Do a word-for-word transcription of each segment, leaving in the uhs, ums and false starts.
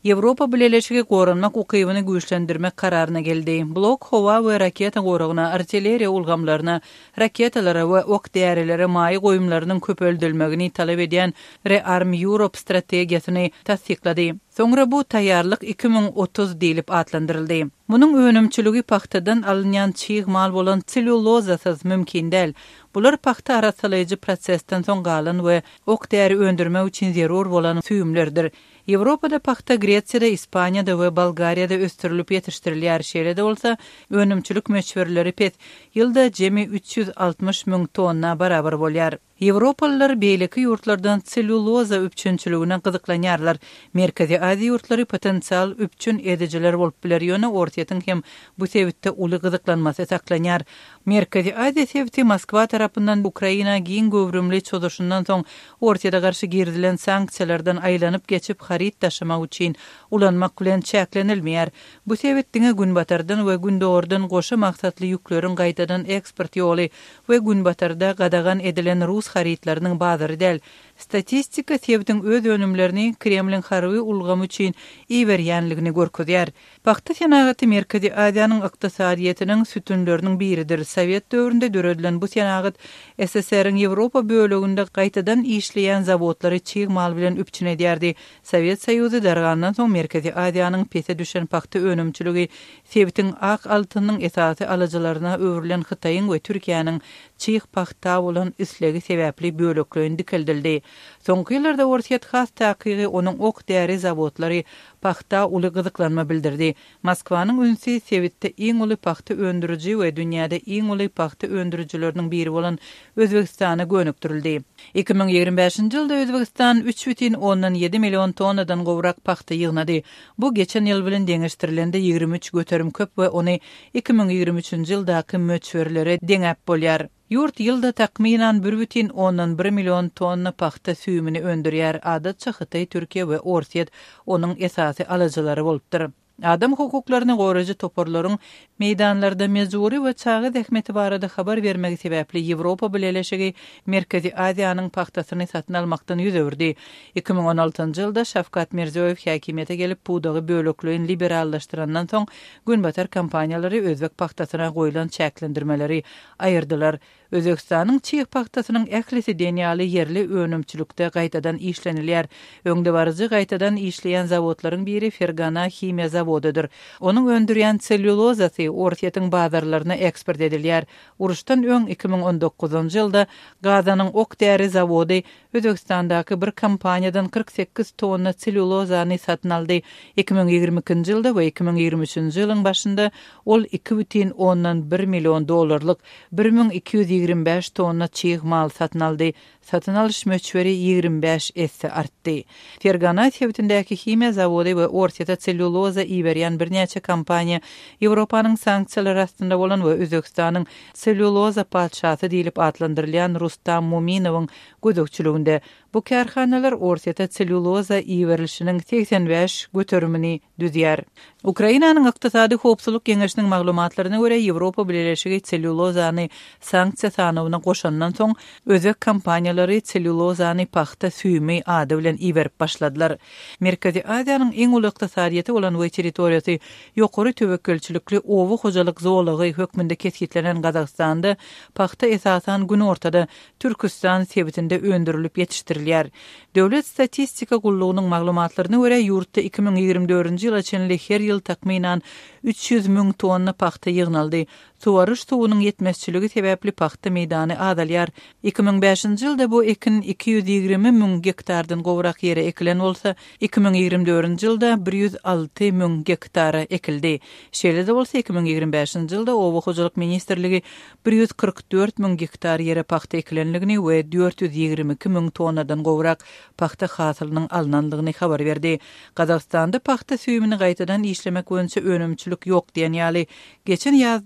Ýewropa Birleşigi goranmak ukybyny güýçlendirmek kararına geldi. Blok howa we raketa goragyna, artilleriýa ulgamlaryna, raketalara we ok däreleri maý goýumlarynyň köpöldürmegini talap edýän Rearm Europe strategiýasyny tasdiklady. Soňra bu taýýarlyk iki ming otuz diýilip atlandyryldy. Munyň önümçiligi paxtadan alynýan çyg mal bolan sellulozasyz mümkin däl. Bular paxta arasalaýjy prosesden soň galan we ok däri öndürmek üçin zerur bolan süýümlerdir. Ýewropada paxta Gresiýada, Ispaniýada we Bolgariýada östürilip ýetişdirilýär şeýle de bolsa, önümçilik meçberleri pet ýylda jemi üç ýüz altymyş müň tonna barabar bolýar. Ýewropalylar beýleki ýurtlardan selluloza üpçünçiligine gyzyklanýarlar. Merkezi Aziýa ýurtlary potensial üpçün edijiler bolup biler ýöne ortaýatyň hem bu sebitde uly gyzyklanmasy saklanýar. Merkezi Aziýa sebiti Moskwa tarapyndan Ukraina giň göwrümli çözüşinden soň ortaýada garşy girdilen sanksiýalardan aýlanyp geçip harit taşymak üçin ulanmak bilen çäklenilmeýär. Bu sebitdiňe günbatardan we gündogordan goşa maksatly ýükleriň gaýtadan eksport ýoly we günbatarda gadagan edilen Rus haritlarynyň bazary däl. Statistika sebitiň öz önümlerini Kremlin harby ulgamy üçin iýberýänligini görkezýär. Paxta senagaty Merkezi Aziýanyň ykdysadyýetiniň sütünleriniň biridir. Sowet döwründe döredilen bu senagat S S R-iň Ýewropa böleginde gaýtadan işleýän zawodlary çyg mal bilen üpçün edýärdi. Sowet Soýuzy dargandan soň Merkezi Aziýanyň pese düşen paxta önümçiligi sebitiň ak altynyň esasy alyjylaryna öwrilen Hytaýyň we Türkiýanyň çyg paxta bolan üslegi sebäpli böleklerini dikildildi. Soňky ýyllarda ortaýat has takygy onuň ok däri zawodlary paxta uly gyzyklanma bildirdi. Moskwanyň ünsi sebitde iň uly paxta öndürüji we dünýäde iň uly paxta öndürüjileriniň biri bolan Özbegistana gönükdirildi. iki ming ýigirmi beşinji ýylda Özbegistan üç бүтүн ondan ýedi million tonnadan gowrak paxta ýygnady. Bu geçen ýyl bilen deňeşdirilende ýigirmi üç göterim köp we ony iki ming ýigirmi üçinji ýyldaky möçberlere deňäp bolýar. Yurt ýylda takminan bir бүтүn ondan bir million tonna paxta süýümini öndürýär. Adatça Hytaý, Türkiýe we Orsiýet onuň esasy alyjylary bolupdyr. Adam hukuklaryny goraýjy toparlaryň meýdanlarda mezuri we çagy zähmeti barada habar bermegi sebäpli Ýewropa Birleşigi Merkezi Aziýanyň paxtasyny satyn almakdan ýüz öwürdi. iki ming on altynjy ýylda Şavkat Mirziýoýew häkimiýete gelip pudagy böleklerini liberallaşdyrandan soň günbatar kompaniýalary özbek paxtasyna goýulan çäklendirmeleri aýyrdylar. Özbekistanyň çyg paxtasynyň ählisi denýaly yerli önümçilikde gaýtadan işlenilýär. Öňde barjy gaýtadan işleýän zawodlaryň biri Fergana Himiýa zawodydyr. Onuň öndürýän sellulozasy ortaýatyň bazarlaryna eksport edilýär. Uruşdan öň iki ming on dokuzunjy ýylda Gazanyň ok däri zawody Özbekistandaky bir kompaniýadan kırk sekiz tonna sellulozany satyn aldy. iki ming ýigirmi ikinji ýylda we iki ming ýigirmi üçinji ýylyň başynda ol iki бүтүn ondan bir million dollarlyk bir ming iki ýüz ýigirmi beş tonna çyg mal satyn aldy. Satyn alyş möçberi ýigirmi beş esse artdy. Fergana sebitindäki himiýa zawody we ortaýata selluloza iýberýän bir näçe kompaniýa Ýewropanyň sanksiýalary astynda bolan we Özbekistanyň selluloza padşasy diýilip atlandyrylýan Rustam Muminowyň gözükçüliginde bu karhanalar ortaýata selluloza iýberilişiniň seksen beş göterimini düzýär. Ukrainanyň ykdysady howpsuzlyk geňeşiniň maglumatlaryna görä Ýewropa Birleşigi sellulozany sanksiýa sanawyna goşandan soň özbek kompaniýalary sellulozany paxta süýümi ady bilen iýberip başladylar. Merkezi Aziýanyň iň uly ykdysadyýety bolan we territoriýasy ýokary töwekelçilikli owu hojalyk zowlagy hökmünde kesgitlenen Gazagstanda paxta esasan gün ortada Türkistan sebitinde öndürilip ýetişdirilýär. Döwlet statistika gullugynyň maglumatlaryna görä ýurtda iki ming ýigirmi dördünji ýyla çenli her ýyl takminan üç ýüz müň tonna paxta ýygnaldy. Suwaryş suwunyň ýetmezçiligi sebäpli paxta meýdany azalýar. iki ming beşinji ýylda bu ekin iki ýüz ýigirmi müň hektardan gowrak ýere ekilen bolsa, iki ming ýigirmi dördünji ýylda bir ýüz alty müň hektara ekildi. Şeýle de bolsa iki ming ýigirmi beşinji ýylda Owa hojalyk ministrligi bir ýüz kırk dört müň hektar ýere paxta ekilenligini we dört ýüz ýigirmi iki müň tonnadan gowrak paxta hasylynyň alnanlygyny habar berdi. Gazagstanda paxta süýümini gaýtadan işlemek boýunça önümçilik ýok diýen ýaly geçen ýazda Senat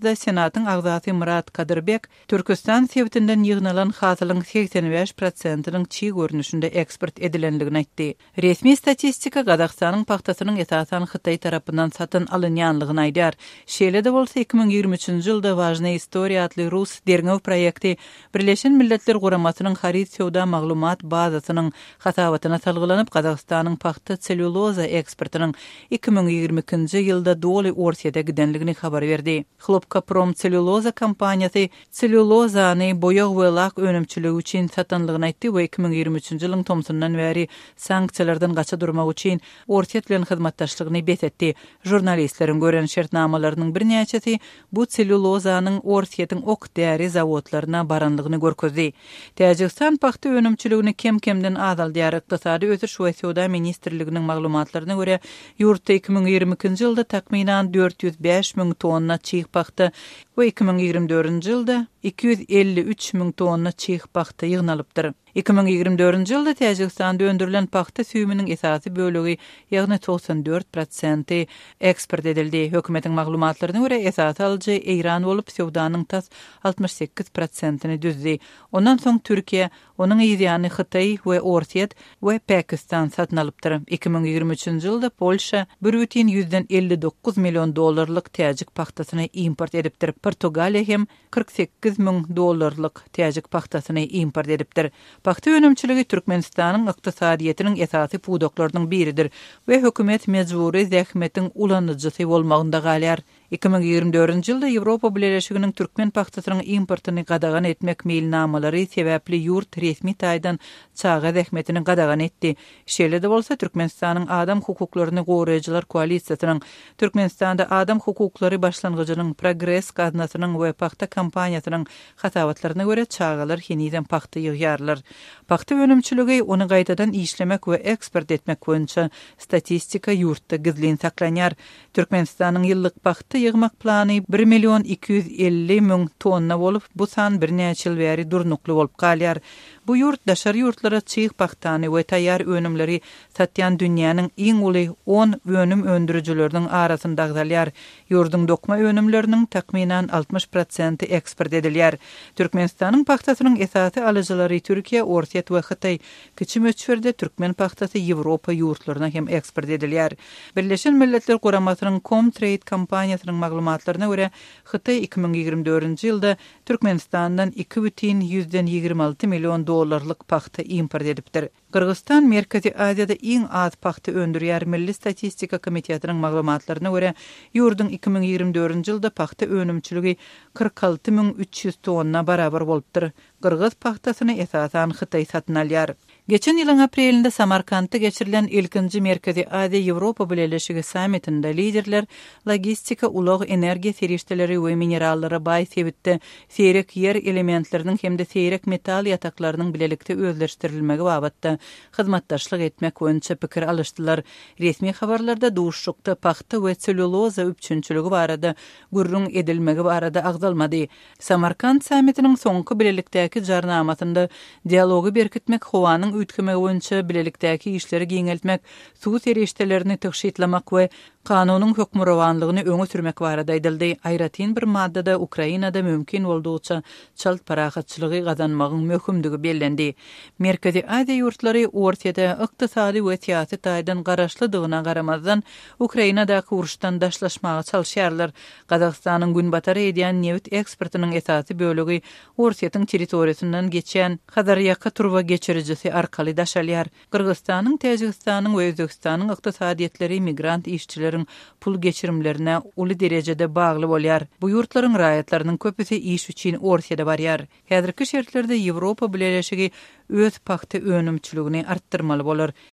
Teşkilatyň agzasy Murat Kadyrbek Türkistan sebitinden ýygnalan hasylyň seksen beş prosentynyň çiğ görnüşinde eksport edilenligini aýtdy. Resmi statistika Gazakstanyň paxtasynyň esasan Hytaý tarapyndan satyn alynýanlygyny aýdýar. Şeýle de bolsa iki ming ýigirme üçinji ýylda Важная история adly rus derňew projekti Birleşen Milletler Guramasynyň harit söwda maglumat bazasynyň hasabatyna salgylanyp Gazakstanyň paxta selluloza eksportynyň iki ming ýigirme ikinji ýylda doly orsiýada gidenligini habar berdi. Xlopkaprom selluloza kompaniýasy sellulozany boýag we lak önümçiligi üçin satynlygyny aýtdy we iki ming ýigirme üçinji ýylyň tomsundan bäri sanksiýalardan gaça durmak üçin orsiýet bilen hyzmatdaşlygyny betetdi. Jurnalistleriň gören şertnamalarynyň bir näçesi bu sellulozanyň orsiýetiň ok däri zawodlaryna baranlygyny görkezdi. Täjikistan paxta önümçiligini kem-kemden azaldyar. Ykdysady ötüş we söwda ministrliginiň maglumatlaryna görä ýurtda iki ming ýigirme ikinji ýylda takminan dört ýüz beş ming tonna çiğ paxta we iki ming ýigirme dördünji ýylda iki ýüz elli üç ming tonna çiğ paxta ýygnalypdyr. iki ming ýigirme dördünji ýylda Täjikistanda öndürilen paxta süýüminiň esasy bölegi ýagny toksan dört prosenty eksport edildi. Hökümetiň maglumatlaryna görä esasy alyjy Eýran bolup söwdanyň tas altmış sekiz prosentyny düzdi. Ondan soň Türkiýe, onuň ýygyny Hytaý we Orsiýet we Pakistan satyn alypdyr. iki ming ýigirme üçinji ýylda Polşa bir бүтүн yüzden elli dokuz milyon dollarlyk täjik paxtasyny import edipdir. Portugaliýa hem kırk sekiz ming dollarlyk täjik paxtasyny import edipdir. Paxta önümçiligi Türkmenistanyň ykdysadyetiniň esasy pudoklarynyň biridir we hökümet mejburi zähmetiň ulanyjysy bolmagynda galýar. iki ming ýigirme dördünji ýylda Ýewropa Birleşiginiň türkmen paxtasynyň importyny gadagan etmek meýilnamalary sebäpli ýurt resmi taýdan çaga zähmetini gadagan etdi. Şeýle de bolsa Türkmenistanyň adam hukuklaryny goraýjylar koalisiýasynyň Türkmenistanda adam hukuklary başlangyjynyň Progress gaznasynyň we paxta kampaniýasynyň hasabatlaryna görä çagalar henizem paxta ýygýarlar. Paxta önümçiligi onu gaýtadan işlemek we eksport etmek boýunça statistika ýurtda gizlin saklanýar. Türkmenistanyň ýyllyk paxta ýygmak plany bir milyon iki ýüz elli ming tonna bolup bu san bir näçe ýyl bäri durnukly bolup galýar. Bu ýurt daşary ýurtlara çiğ paxtany we taýýar önümleri satýan dünýäniň iň uly on önüm öndürüjileriniň arasynda galýar. Ýurdun dokma önümleriniň takminan altmış prosenty eksport edilýär. Türkmenistanyň paxtasynyň esasy alyjylary Türkiýe, Orsiýet we Hytaý. Kiçi möçberde türkmen paxtasy Ýewropa ýurtlaryna hem eksport edilýär. Birleşen Milletler Guramasynyň Comtrade kompaniýasynyň maglumatlaryna görä Hytaý iki ming ýigirme dördünji ýylda Türkmenistandan iki бүтүn yüzden ýigirme alty milyon dollarlyk paxta import edipdir. Kırgızstan Merkezi Aziýada iň az paxta öndürýär. Milli Statistika Komitetynyň maglumatlaryna görä ýurdun iki ming ýigirme dördünji ýylda paxta önümçiligi kırk altı ming üç ýüz tonna barabar bolupdyr. Kırgız paxtasyny esasan Hytaý satyn alýar. Geçen ýylyň aprelinde Samarkandda geçirilen ilkinji Merkezi Aziýa Ýewropa Birleşigi sammitinde liderler logistika, ulaq energiýa serişdeleri we minerallara baý sebitde seýrek ýer elementleriniň hemde seýrek metal ýataklarynyň bilelikde özleşdirilmegi babatda hyzmatdaşlyk etmek boýunça pikir alışdylar. Resmi habarlarda duşşukda paxta we selluloza üçünçüligi barada gurrun edilmegi barada agdalmady. Samarkand sammitiniň soňky bilelikdäki jarnamasynda dialogy berkitmek, howanyň ütkeme boýunça bilelikdäki işleri giňeltmek, suw serişdelerini tygşytlamak we kanunyň hökmürawanlygyny öňe sürmek barada aýdyldy. Aýratyn bir maddada Ukrainada mümkin boldugyça çalt parahatçylygy gazanmagyň möhümdigi bellendi. Merkezi Aziýa ýurtlary ortaýda ykdysady we siýasy taýdan garaşlydygyna garamazdan Ukrainadaky uruşdan daşlaşmagy çalşýarlar. Gazakstanyň günbatar edýän neft eksportynyň esasy bölegi ortaýatyň territoriýasyndan geçen Xazarýaka turba geçirijisi arkaly daşalýar. Kırgızstanyň, Täjikistanyň we Özbekistanyň ykdysadyetleri migrant işçileriň pul geçirimlerine uly derejede bagly bolýar. Bu ýurtlaryň raýatlarynyň köpüsi iş üçin ortaýda barýar. Häzirki şertlerde Ýewropa Birleşigi öz paxta önümçiligini artdyrmaly bolar.